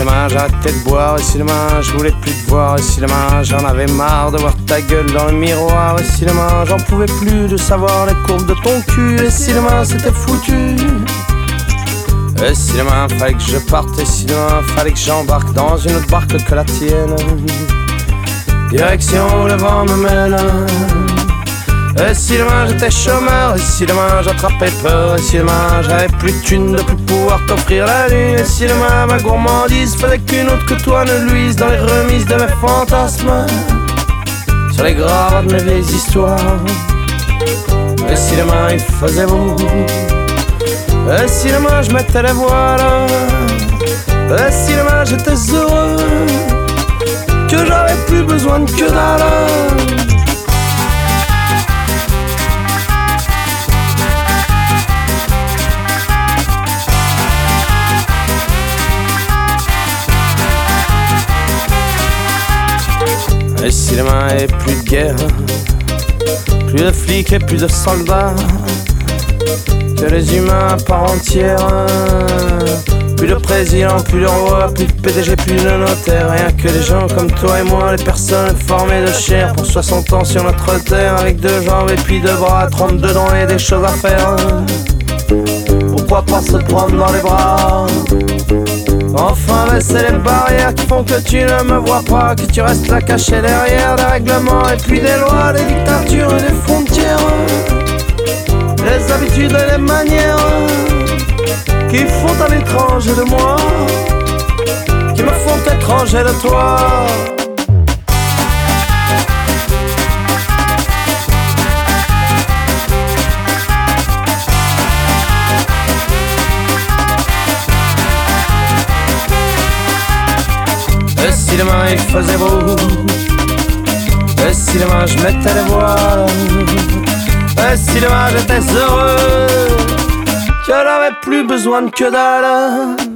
demain j'arrêtais de boire, et si demain je voulais plus te voir, et si demain j'en avais marre de voir ta gueule dans le miroir, et si demain j'en pouvais plus de savoir les courbes de ton cul, et si demain c'était foutu. Et si demain fallait que je parte, et si demain fallait que j'embarque dans une autre barque que la tienne, direction où le vent me mène. Et si demain j'étais chômeur, et si demain j'attrapais peur, et si demain j'avais plus de thunes de plus pouvoir t'offrir la lune, et si demain ma gourmandise faisait qu'une autre que toi ne luise dans les remises de mes fantasmes, sur les graves de mes vieilles histoires. Et si demain il faisait beau, et si demain je mettais les voiles, et si demain j'étais heureux, que j'avais plus besoin de que dalle. Et si demain il n'y avait plus de guerre, plus de flics et plus de soldats, que les humains à part entière, plus de président, plus de roi, plus de PDG, plus de notaire, rien que des gens comme toi et moi, les personnes formées de chair pour 60 ans sur notre terre, avec 2 jambes et puis 2 bras, 32 dents et des choses à faire. Pourquoi pas se prendre dans les bras? Enfin baisser les barrières qui font que tu ne me vois pas, que tu restes là caché derrière des règlements et puis des lois, des dictatures et des frontières, les habitudes et les manières qui font un étranger de moi, qui me font étranger de toi. Et si demain il faisait beau, et si demain je mettais les voiles, et si demain j'étais heureux, que j'avais plus besoin de que dalle.